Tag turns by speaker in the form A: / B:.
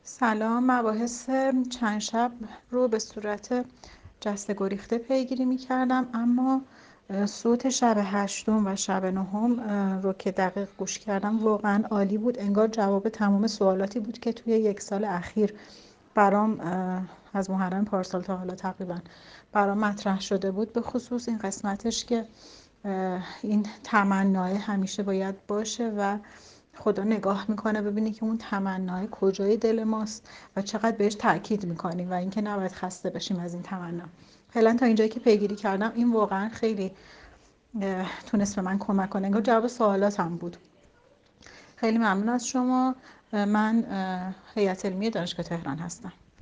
A: سلام. مباحث چند شب رو به صورت جسته گریخته پیگیری می کردم، اما صوت شب هشتم و شب نهم رو که دقیق گوش کردم واقعا عالی بود. انگار جواب تمام سوالاتی بود که توی یک سال اخیر برام از محرم پارسال تا حالا تقریبا برام مطرح شده بود، به خصوص این قسمتش که این تمنای همیشه باید باشه و خدا نگاه میکنه ببینی که اون تمنای کجای دل ماست و چقدر بهش تاکید میکنیم و اینکه نباید خسته بشیم از این تمنا. فعلا تا اینجایی که پیگیری کردم این واقعا خیلی تونست به من کمک کنه، انگار جواب سوالاتم بود. خیلی ممنون از شما. من هیئت علمی دانشگاه تهران هستم.